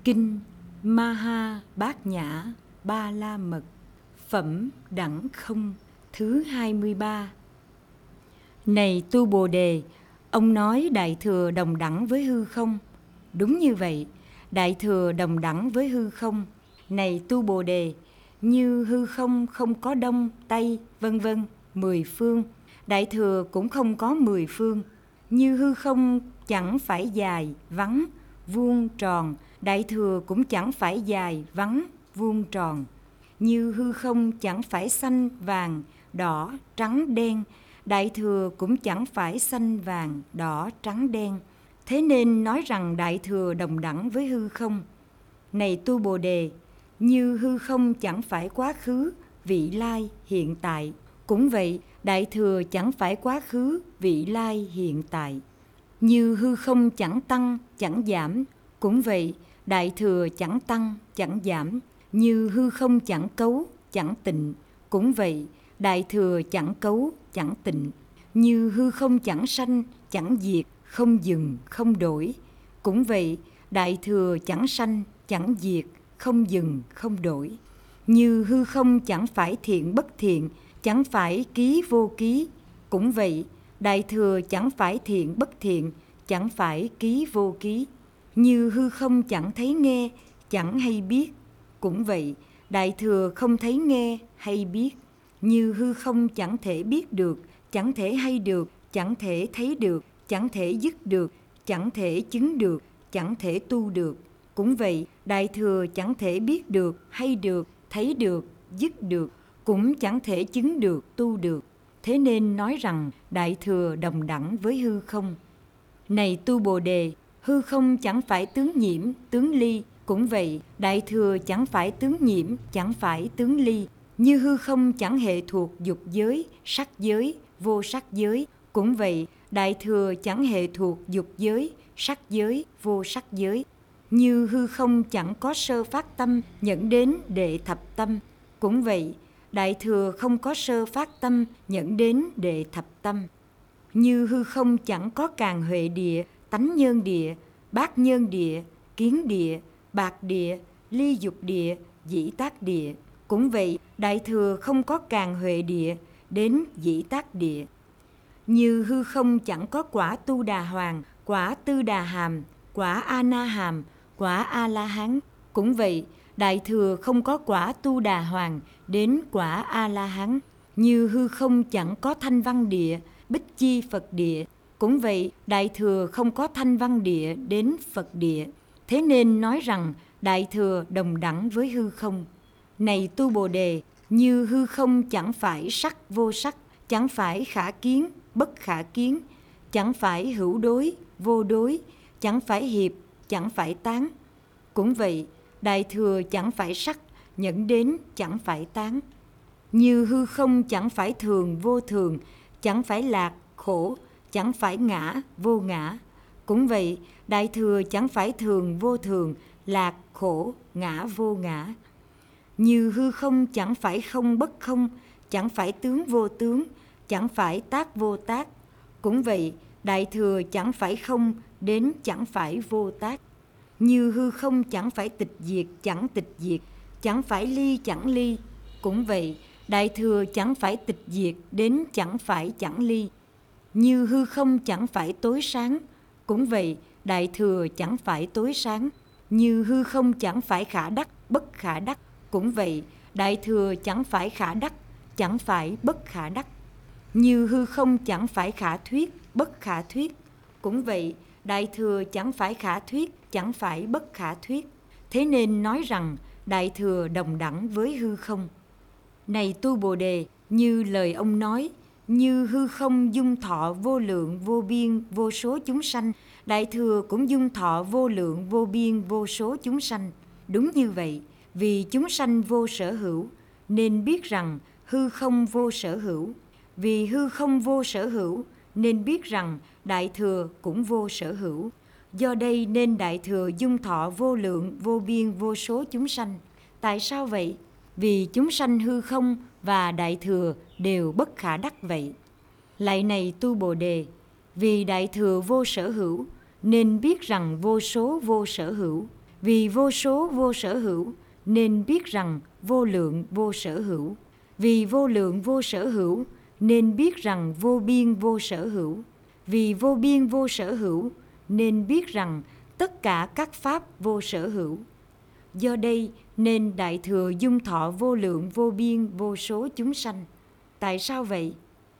Kinh Maha Bát Nhã Ba La Mật Phẩm Đẳng Không thứ 23. Này tu Bồ Đề, ông nói Đại Thừa đồng đẳng với hư không. Đúng như vậy, Đại Thừa đồng đẳng với hư không. Này tu Bồ Đề, như hư không không có đông, tây, vân vân, 10 phương, Đại Thừa cũng không có 10 phương. Như hư không chẳng phải dài, vắng, vuông, tròn, Đại Thừa cũng chẳng phải dài, vắng, vuông, tròn. Như hư không chẳng phải xanh, vàng, đỏ, trắng, đen, Đại Thừa cũng chẳng phải xanh, vàng, đỏ, trắng, đen. Thế nên nói rằng Đại Thừa đồng đẳng với hư không. Này tu Bồ Đề, như hư không chẳng phải quá khứ, vị lai, hiện tại, cũng vậy, Đại Thừa chẳng phải quá khứ, vị lai, hiện tại. Như hư không chẳng tăng, chẳng giảm, cũng vậy, Đại Thừa chẳng tăng, chẳng giảm. Như hư không chẳng cấu, chẳng tịnh, cũng vậy, Đại Thừa chẳng cấu, chẳng tịnh. Như hư không chẳng sanh, chẳng diệt, không dừng, không đổi, cũng vậy, Đại Thừa chẳng sanh, chẳng diệt, không dừng, không đổi. Như hư không chẳng phải thiện bất thiện, chẳng phải ký vô ký, cũng vậy, Đại Thừa chẳng phải thiện bất thiện, chẳng phải ký vô ký. Như hư không chẳng thấy nghe, chẳng hay biết, cũng vậy, Đại Thừa không thấy nghe hay biết. Như hư không chẳng thể biết được, chẳng thể hay được, chẳng thể thấy được, chẳng thể dứt được, chẳng thể chứng được, chẳng thể tu được, cũng vậy, Đại Thừa chẳng thể biết được, hay được, thấy được, dứt được, cũng chẳng thể chứng được, tu được. Thế nên nói rằng Đại Thừa đồng đẳng với hư không. Này tu Bồ Đề, hư không chẳng phải tướng nhiễm, tướng ly, cũng vậy, Đại Thừa chẳng phải tướng nhiễm, chẳng phải tướng ly. Như hư không chẳng hệ thuộc dục giới, sắc giới, vô sắc giới, cũng vậy, Đại Thừa chẳng hệ thuộc dục giới, sắc giới, vô sắc giới. Như hư không chẳng có sơ phát tâm nhẫn đến đệ thập tâm, cũng vậy, Đại Thừa không có sơ phát tâm nhẫn đến đệ thập tâm. Như hư không chẳng có càn huệ địa, tánh nhân địa, bát nhân địa, kiến địa, bạc địa, ly dục địa, dĩ tác địa, cũng vậy, Đại Thừa không có càn huệ địa đến dĩ tác địa. Như hư không chẳng có quả tu đà hoàng, quả tư đà hàm, quả a na hàm, quả a la hán, cũng vậy, Đại Thừa không có quả tu đà hoàng đến quả a la hán. Như hư không chẳng có thanh văn địa, bích chi Phật địa, cũng vậy, Đại Thừa không có thanh văn địa đến Phật địa. Thế nên nói rằng Đại Thừa đồng đẳng với hư không. Này tu Bồ Đề, như hư không chẳng phải sắc vô sắc, chẳng phải khả kiến, bất khả kiến, chẳng phải hữu đối, vô đối, chẳng phải hiệp, chẳng phải tán, cũng vậy, Đại Thừa chẳng phải sắc, nhẫn đến chẳng phải tán. Như hư không chẳng phải thường, vô thường, chẳng phải lạc, khổ, chẳng phải ngã, vô ngã, cũng vậy, Đại Thừa chẳng phải thường, vô thường, lạc, khổ, ngã, vô ngã. Như hư không chẳng phải không bất không, chẳng phải tướng vô tướng, chẳng phải tác vô tác, cũng vậy, Đại Thừa chẳng phải không đến chẳng phải vô tác. Như hư không chẳng phải tịch diệt, chẳng tịch diệt, chẳng phải ly, chẳng ly, cũng vậy, Đại Thừa chẳng phải tịch diệt đến chẳng phải chẳng ly. Như hư không chẳng phải tối sáng, cũng vậy, Đại Thừa chẳng phải tối sáng. Như hư không chẳng phải khả đắc, bất khả đắc, cũng vậy, Đại Thừa chẳng phải khả đắc, chẳng phải bất khả đắc. Như hư không chẳng phải khả thuyết, bất khả thuyết, cũng vậy, Đại Thừa chẳng phải khả thuyết, chẳng phải bất khả thuyết. Thế nên nói rằng Đại Thừa đồng đẳng với hư không. Này tu Bồ Đề, như lời ông nói, như hư không dung thọ vô lượng, vô biên, vô số chúng sanh, Đại Thừa cũng dung thọ vô lượng, vô biên, vô số chúng sanh. Đúng như vậy, vì chúng sanh vô sở hữu, nên biết rằng hư không vô sở hữu. Vì hư không vô sở hữu, nên biết rằng Đại Thừa cũng vô sở hữu. Do đây nên Đại Thừa dung thọ vô lượng, vô biên, vô số chúng sanh. Tại sao vậy? Vì chúng sanh hư không và Đại Thừa đều bất khả đắc vậy. Lại này tu Bồ Đề, vì Đại Thừa vô sở hữu, nên biết rằng vô số vô sở hữu. Vì vô số vô sở hữu, nên biết rằng vô lượng vô sở hữu. Vì vô lượng vô sở hữu, nên biết rằng vô biên vô sở hữu. Vì vô biên vô sở hữu, nên biết rằng tất cả các pháp vô sở hữu. Do đây nên Đại Thừa dung thọ vô lượng vô biên vô số chúng sanh. Tại sao vậy?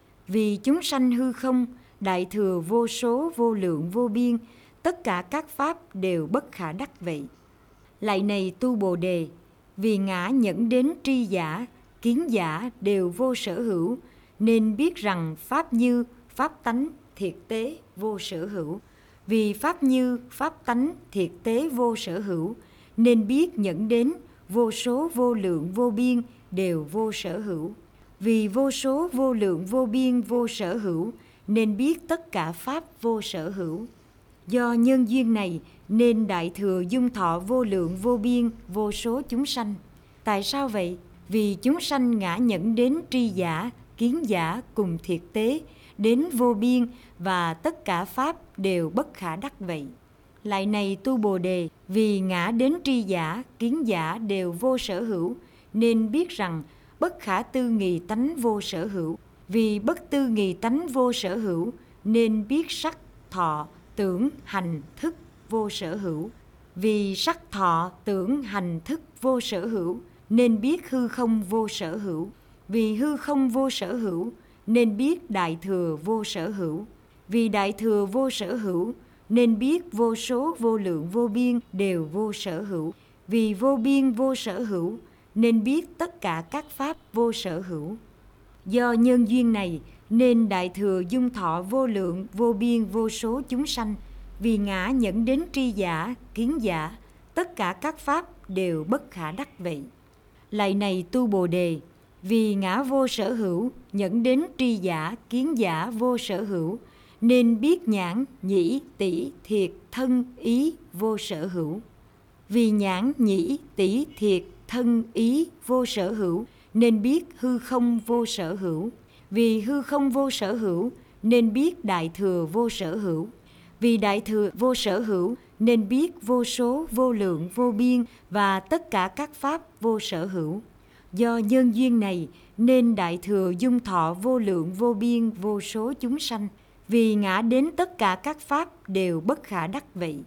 Vì chúng sanh hư không, Đại Thừa vô số vô lượng vô biên, tất cả các pháp đều bất khả đắc vậy. Lại này tu Bồ Đề, vì ngã nhẫn đến tri giả, kiến giả đều vô sở hữu, nên biết rằng pháp như, pháp tánh, thiệt tế vô sở hữu. Vì pháp như, pháp tánh, thiệt tế vô sở hữu, nên biết nhẫn đến vô số vô lượng vô biên đều vô sở hữu. Vì vô số vô lượng vô biên vô sở hữu, nên biết tất cả pháp vô sở hữu. Do nhân duyên này nên Đại Thừa dung thọ vô lượng vô biên vô số chúng sanh. Tại sao vậy? Vì chúng sanh ngã nhẫn đến tri giả, kiến giả cùng thiệt tế, đến vô biên và tất cả pháp đều bất khả đắc vậy. Lại này tu Bồ Đề, vì ngã đến tri giả, kiến giả đều vô sở hữu, nên biết rằng bất khả tư nghì tánh vô sở hữu. Vì bất tư nghì tánh vô sở hữu, nên biết sắc, thọ, tưởng, hành, thức vô sở hữu. Vì sắc, thọ, tưởng, hành, thức vô sở hữu, nên biết hư không vô sở hữu. Vì hư không vô sở hữu, nên biết Đại Thừa vô sở hữu. Vì Đại Thừa vô sở hữu, nên biết vô số vô lượng vô biên đều vô sở hữu. Vì vô biên vô sở hữu, nên biết tất cả các pháp vô sở hữu. Do nhân duyên này nên Đại Thừa dung thọ vô lượng vô biên vô số chúng sanh. Vì ngã nhẫn đến tri giả, kiến giả, tất cả các pháp đều bất khả đắc vậy. Lại này tu Bồ Đề, vì ngã vô sở hữu, nhẫn đến tri giả, kiến giả vô sở hữu, nên biết nhãn, nhĩ, tỷ, thiệt, thân, ý vô sở hữu. Vì nhãn, nhĩ, tỷ, thiệt, thân, ý vô sở hữu, nên biết hư không vô sở hữu. Vì hư không vô sở hữu, nên biết Đại Thừa vô sở hữu. Vì Đại Thừa vô sở hữu, nên biết vô số vô lượng vô biên và tất cả các pháp vô sở hữu. Do nhân duyên này nên Đại Thừa dung thọ vô lượng vô biên vô số chúng sanh. Vì ngã đến tất cả các pháp đều bất khả đắc vậy.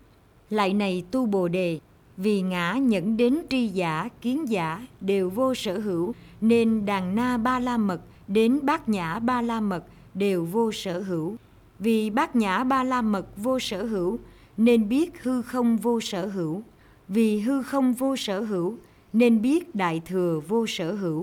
Lại này tu Bồ Đề, vì ngã nhẫn đến tri giả, kiến giả đều vô sở hữu, nên Đàn Na Ba La Mật đến Bát Nhã Ba La Mật đều vô sở hữu. Vì Bát Nhã Ba La Mật vô sở hữu, nên biết hư không vô sở hữu. Vì hư không vô sở hữu, nên biết Đại Thừa vô sở hữu.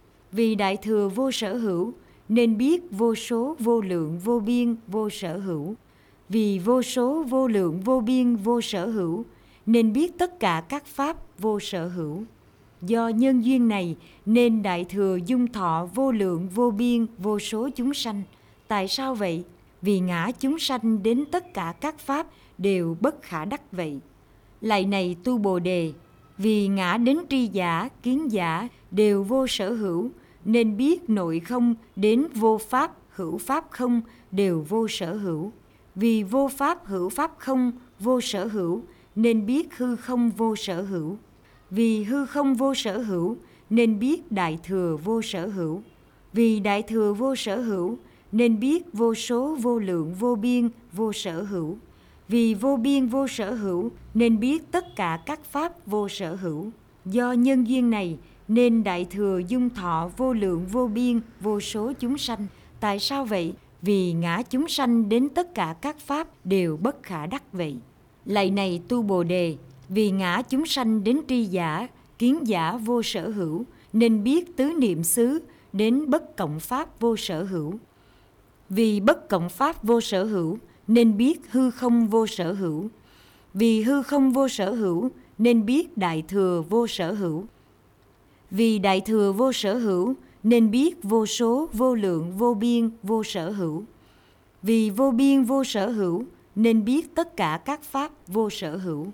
Vì Đại Thừa vô sở hữu, nên biết vô số vô lượng vô biên vô sở hữu. Vì vô số vô lượng vô biên vô sở hữu, nên biết tất cả các pháp vô sở hữu. Do nhân duyên này nên Đại Thừa dung thọ vô lượng vô biên vô số chúng sanh. Tại sao vậy? Vì ngã chúng sanh đến tất cả các pháp đều bất khả đắc vậy. Lại này tu Bồ Đề, vì ngã đến tri giả, kiến giả đều vô sở hữu, nên biết nội không đến vô pháp, hữu pháp không đều vô sở hữu. Vì vô pháp, hữu pháp không vô sở hữu, nên biết hư không vô sở hữu. Vì hư không vô sở hữu, nên biết Đại Thừa vô sở hữu. Vì Đại Thừa vô sở hữu, nên biết vô số vô lượng vô biên vô sở hữu. Vì vô biên vô sở hữu, nên biết tất cả các pháp vô sở hữu. Do nhân duyên này nên Đại Thừa dung thọ vô lượng vô biên vô số chúng sanh. Tại sao vậy? Vì ngã chúng sanh đến tất cả các pháp đều bất khả đắc vậy. Lại này tu Bồ Đề, vì ngã chúng sanh đến tri giả, kiến giả vô sở hữu, nên biết tứ niệm xứ đến bất cộng pháp vô sở hữu. Vì bất cộng pháp vô sở hữu, nên biết hư không vô sở hữu. Vì hư không vô sở hữu, nên biết Đại Thừa vô sở hữu. Vì Đại Thừa vô sở hữu, nên biết vô số vô lượng vô biên vô sở hữu. Vì vô biên vô sở hữu, nên biết tất cả các pháp vô sở hữu.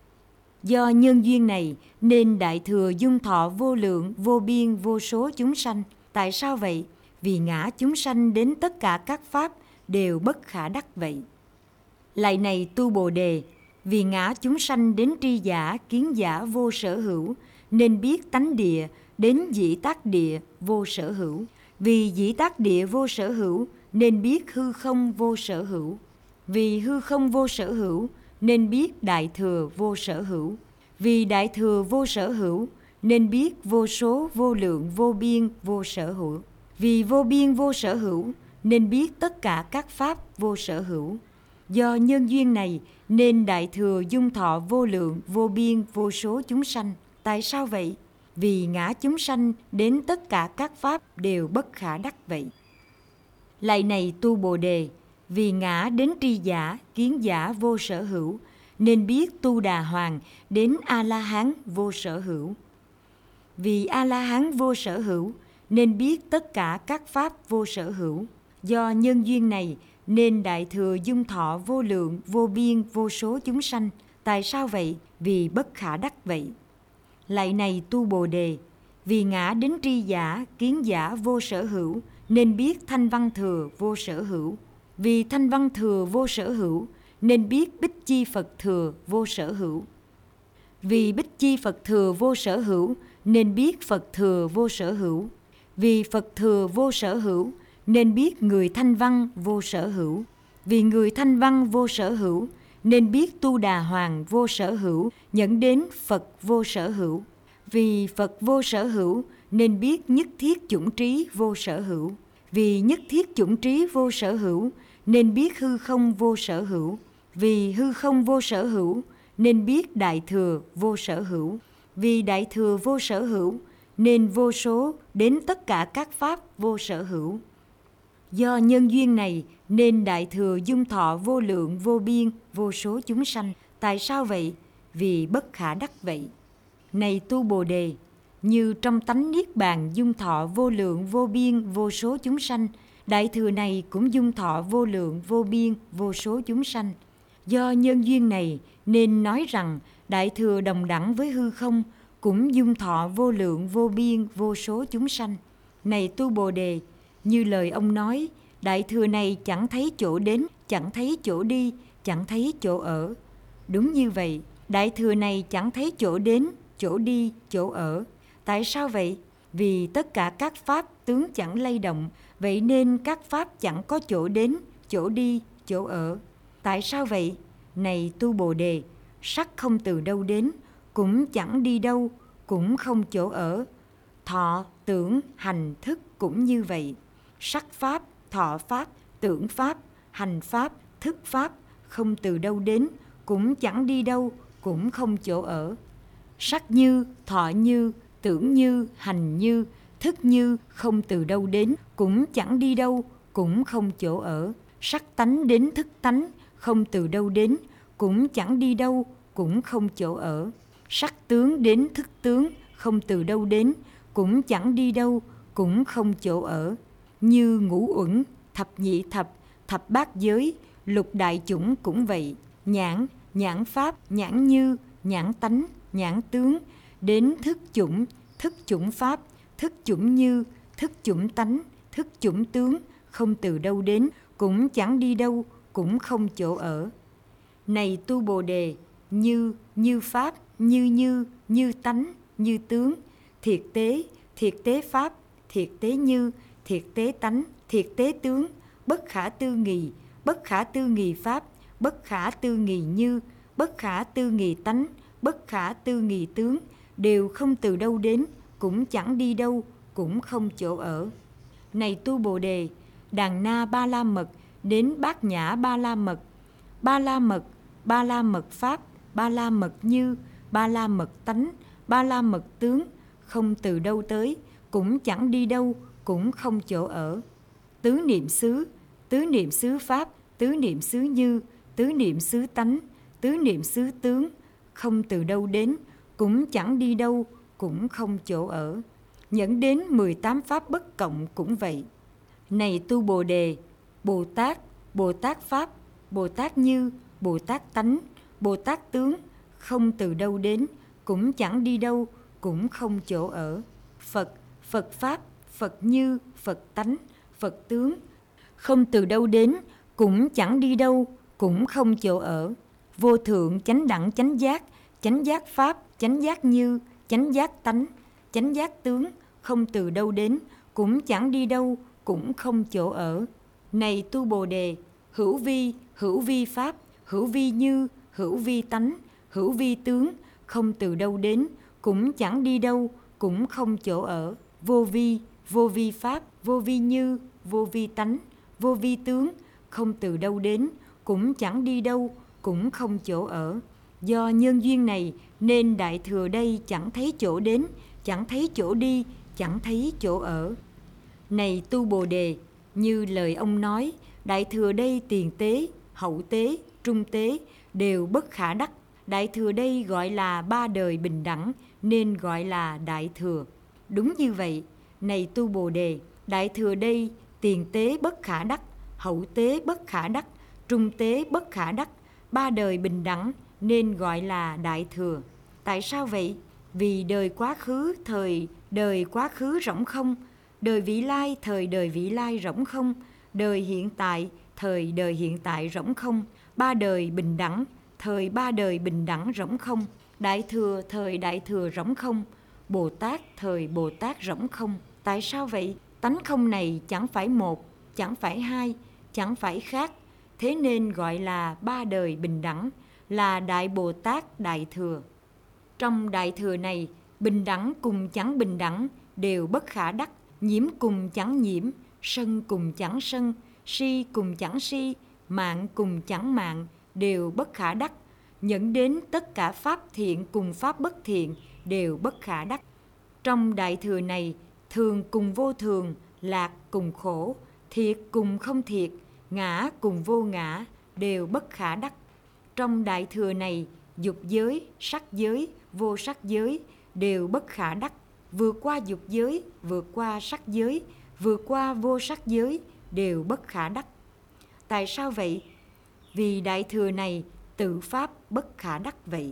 Do nhân duyên này nên Đại Thừa dung thọ vô lượng vô biên vô số chúng sanh. Tại sao vậy? Vì ngã chúng sanh đến tất cả các pháp đều bất khả đắc vậy. Lại này tu Bồ Đề, Vì ngã chúng sanh đến tri giả, kiến giả vô sở hữu, nên biết tánh địa, đến dĩ tác địa vô sở hữu. Vì dĩ tác địa vô sở hữu, nên biết hư không vô sở hữu. Vì hư không vô sở hữu, nên biết đại thừa vô sở hữu. Vì đại thừa vô sở hữu, nên biết vô số vô lượng vô biên vô sở hữu. Vì vô biên vô sở hữu, nên biết tất cả các pháp vô sở hữu. Do nhân duyên này nên đại thừa dung thọ vô lượng vô biên vô số chúng sanh. Tại sao vậy? Vì ngã chúng sanh đến tất cả các pháp đều bất khả đắc vậy. Lạy này tu Bồ Đề, vì ngã đến tri giả, kiến giả vô sở hữu, nên biết tu Đà Hoàng đến A-la-hán vô sở hữu. Vì A-la-hán vô sở hữu, nên biết tất cả các pháp vô sở hữu. Do nhân duyên này nên đại thừa dung thọ vô lượng vô biên vô số chúng sanh. Tại sao vậy? Vì bất khả đắc vậy. Lạy này tu Bồ Đề, vì ngã đến tri giả, kiến giả vô sở hữu, nên biết thanh văn thừa vô sở hữu. Vì thanh văn thừa vô sở hữu, nên biết bích chi Phật thừa vô sở hữu. Vì bích chi Phật thừa vô sở hữu, nên biết Phật thừa vô sở hữu. Vì Phật thừa vô sở hữu, nên biết người thanh văn vô sở hữu. Vì người thanh văn vô sở hữu, nên biết tu Đà Hoàng vô sở hữu, dẫn đến Phật vô sở hữu. Vì Phật vô sở hữu, nên biết nhất thiết chủng trí vô sở hữu. Vì nhất thiết chủng trí vô sở hữu, nên biết hư không vô sở hữu. Vì hư không vô sở hữu, nên biết đại thừa vô sở hữu. Vì đại thừa vô sở hữu, nên vô số đến tất cả các pháp vô sở hữu. Do nhân duyên này nên đại thừa dung thọ vô lượng vô biên vô số chúng sanh. Tại sao vậy? Vì bất khả đắc vậy. Này tu Bồ Đề, như trong tánh niết bàn dung thọ vô lượng vô biên vô số chúng sanh, đại thừa này cũng dung thọ vô lượng vô biên vô số chúng sanh. Do nhân duyên này nên nói rằng đại thừa đồng đẳng với hư không, cũng dung thọ vô lượng vô biên vô số chúng sanh. Này tu Bồ Đề, như lời ông nói, đại thừa này chẳng thấy chỗ đến, chẳng thấy chỗ đi, chẳng thấy chỗ ở. Đúng như vậy, đại thừa này chẳng thấy chỗ đến, chỗ đi, chỗ ở. Tại sao vậy? Vì tất cả các pháp tướng chẳng lay động, vậy nên các pháp chẳng có chỗ đến, chỗ đi, chỗ ở. Tại sao vậy? Này tu Bồ Đề, sắc không từ đâu đến, cũng chẳng đi đâu, cũng không chỗ ở. Thọ, tưởng, hành, thức cũng như vậy. Sắc pháp, thọ pháp, tưởng pháp, hành pháp, thức pháp không từ đâu đến, cũng chẳng đi đâu, cũng không chỗ ở. Sắc như, thọ như, tưởng như, hành như, thức như không từ đâu đến, cũng chẳng đi đâu, cũng không chỗ ở. Sắc tánh đến thức tánh không từ đâu đến, cũng chẳng đi đâu, cũng không chỗ ở. Sắc tướng đến thức tướng không từ đâu đến, cũng chẳng đi đâu, cũng không chỗ ở. Như ngũ uẩn, thập nhị thập, thập bát giới, lục đại chủng cũng vậy. Nhãn, nhãn pháp, nhãn như, nhãn tánh, nhãn tướng, đến thức chủng pháp, thức chủng như, thức chủng tánh, thức chủng tướng, không từ đâu đến, cũng chẳng đi đâu, cũng không chỗ ở. Này tu Bồ Đề, như pháp, như tánh, như tướng, thiệt tế pháp, thiệt tế như, thiệt tế tánh, thiệt tế tướng, bất khả tư nghì pháp, bất khả tư nghì như, bất khả tư nghì tánh, bất khả tư nghì tướng, đều không từ đâu đến, cũng chẳng đi đâu, cũng không chỗ ở. Này tu Bồ Đề, Đàn Na Ba La Mật đến Bát Nhã Ba La Mật, Ba La Mật pháp, Ba La Mật như, Ba La Mật tánh, Ba La Mật tướng, không từ đâu tới, cũng chẳng đi đâu, cũng không chỗ ở. Tứ niệm xứ pháp, tứ niệm xứ như, tứ niệm xứ tánh, tứ niệm xứ tướng, không từ đâu đến, cũng chẳng đi đâu, cũng không chỗ ở. Nhẫn đến 18 pháp bất cộng cũng vậy. Này tu Bồ Đề, Bồ Tát pháp, Bồ Tát như, Bồ Tát tánh, Bồ Tát tướng, không từ đâu đến, cũng chẳng đi đâu, cũng không chỗ ở. Phật pháp, Phật như, Phật tánh, Phật tướng, không từ đâu đến, cũng chẳng đi đâu, cũng không chỗ ở. vô thượng chánh đẳng chánh giác pháp, chánh giác như, chánh giác tánh, chánh giác tướng, không từ đâu đến, cũng chẳng đi đâu, cũng không chỗ ở. Này tu Bồ Đề, hữu vi pháp, hữu vi như, hữu vi tánh, hữu vi tướng, không từ đâu đến, cũng chẳng đi đâu, cũng không chỗ ở. Vô vi pháp, vô vi như, vô vi tánh, vô vi tướng, không từ đâu đến, cũng chẳng đi đâu, cũng không chỗ ở. Do nhân duyên này nên Đại Thừa đây chẳng thấy chỗ đến, chẳng thấy chỗ đi, chẳng thấy chỗ ở. Này tu Bồ Đề, như lời ông nói, Đại Thừa đây tiền tế, hậu tế, trung tế đều bất khả đắc. Đại Thừa đây gọi là ba đời bình đẳng nên gọi là Đại Thừa. Đúng như vậy, này tu Bồ Đề, Đại Thừa đây tiền tế bất khả đắc, hậu tế bất khả đắc, trung tế bất khả đắc, ba đời bình đẳng nên gọi là Đại Thừa. Tại sao vậy? Vì đời quá khứ thời đời quá khứ rỗng không, đời vị lai thời đời vị lai rỗng không, đời hiện tại thời đời hiện tại rỗng không, ba đời bình đẳng thời ba đời bình đẳng rỗng không, Đại Thừa thời Đại Thừa rỗng không, Bồ Tát thời Bồ Tát rỗng không. Tại sao vậy? Tánh không này chẳng phải một, chẳng phải hai, chẳng phải khác, thế nên gọi là ba đời bình đẳng, là Đại Bồ Tát Đại Thừa. Trong Đại Thừa này, bình đẳng cùng chẳng bình đẳng đều bất khả đắc, nhiễm cùng chẳng nhiễm, sân cùng chẳng sân, si cùng chẳng si, mạng cùng chẳng mạng đều bất khả đắc, nhận đến tất cả pháp thiện cùng pháp bất thiện đều bất khả đắc. Trong Đại Thừa này, thường cùng vô thường, lạc cùng khổ, thiệt cùng không thiệt, ngã cùng vô ngã đều bất khả đắc. Trong Đại Thừa này, dục giới, sắc giới, vô sắc giới đều bất khả đắc, vượt qua dục giới, vượt qua sắc giới, vượt qua vô sắc giới đều bất khả đắc. Tại sao vậy? Vì Đại Thừa này tự pháp bất khả đắc vậy.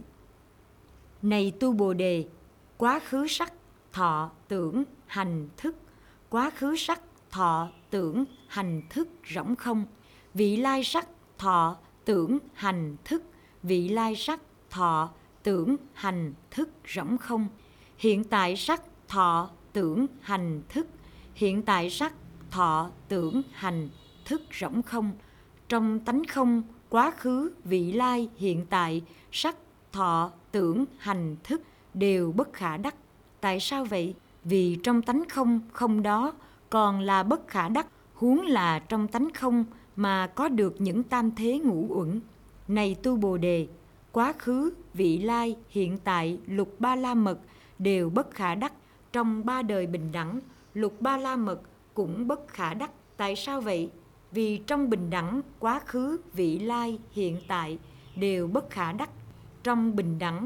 Này tu Bồ Đề, quá khứ sắc, thọ, tưởng, hành, thức, quá khứ sắc, thọ, tưởng, hành, thức rỗng không, vị lai sắc, thọ, tưởng, hành, thức, vị lai sắc, thọ, tưởng, hành, thức rỗng không, hiện tại sắc, thọ, tưởng, hành, thức, hiện tại sắc, thọ, tưởng, hành, thức rỗng không. Trong tánh không, quá khứ, vị lai, hiện tại, sắc, thọ, tưởng, hành, thức đều bất khả đắc. Tại sao vậy? Vì trong tánh không, không đó còn là bất khả đắc, huống là trong tánh không mà có được những tam thế ngũ uẩn. Này tu Bồ Đề, quá khứ, vị lai, hiện tại, lục ba la mật đều bất khả đắc. Trong ba đời bình đẳng, lục ba la mật cũng bất khả đắc. Tại sao vậy? Vì trong bình đẳng, quá khứ, vị lai, hiện tại đều bất khả đắc. Trong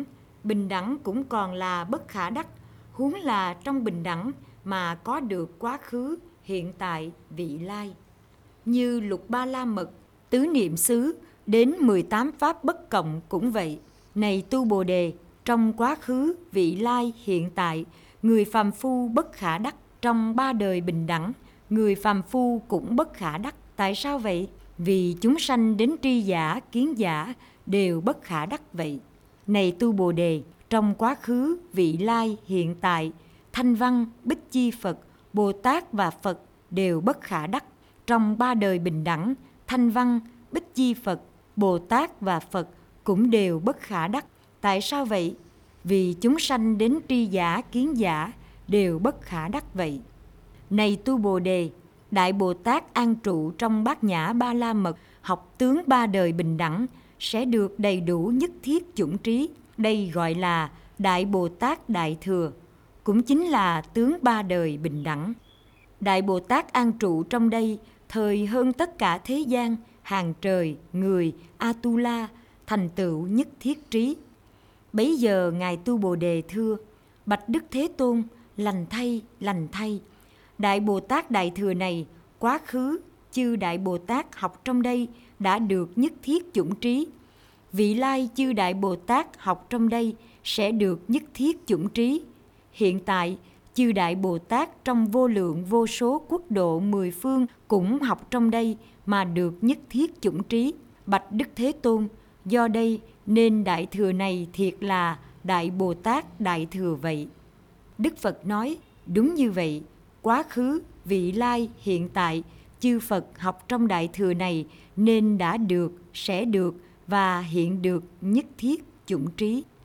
bình đẳng cũng còn là bất khả đắc, huống là trong bình đẳng mà có được quá khứ, hiện tại, vị lai. Như lục ba la mật, tứ niệm xứ, đến 18 pháp bất cộng cũng vậy. Này tu Bồ Đề, trong quá khứ, vị lai, hiện tại, người phàm phu bất khả đắc. Trong ba đời bình đẳng, người phàm phu cũng bất khả đắc. Tại sao vậy? Vì chúng sanh đến tri giả, kiến giả đều bất khả đắc vậy. Này tu Bồ Đề, trong quá khứ, vị lai, hiện tại, Thanh Văn, Bích Chi Phật, Bồ Tát và Phật đều bất khả đắc. Trong ba đời bình đẳng, Thanh Văn, Bích Chi Phật, Bồ Tát và Phật cũng đều bất khả đắc. Tại sao vậy? Vì chúng sanh đến tri giả, kiến giả đều bất khả đắc vậy. Này tu Bồ Đề, Đại Bồ Tát an trụ trong Bát Nhã Ba La Mật, học tướng ba đời bình đẳng, sẽ được đầy đủ nhất thiết chủng trí. Đây gọi là Đại Bồ Tát Đại Thừa, cũng chính là tướng ba đời bình đẳng. Đại Bồ Tát an trụ trong đây thời hơn tất cả thế gian, hàng trời, người, Atula, thành tựu nhất thiết trí. Bấy giờ Ngài tu Bồ Đề thưa: Bạch Đức Thế Tôn, lành thay, lành thay. Đại Bồ Tát Đại Thừa này, quá khứ, chư Đại Bồ Tát học trong đây đã được nhất thiết chủng trí. Vị lai chư Đại Bồ Tát học trong đây sẽ được nhất thiết chủng trí. Hiện tại, chư Đại Bồ Tát trong vô lượng vô số quốc độ mười phương cũng học trong đây mà được nhất thiết chủng trí. Bạch Đức Thế Tôn, Do đây nên Đại Thừa này thiệt là Đại Bồ Tát Đại Thừa vậy. Đức Phật nói, đúng như vậy, quá khứ, vị lai, hiện tại, chư Phật học trong Đại Thừa này nên đã được, sẽ được và hiện được nhất thiết chủng trí.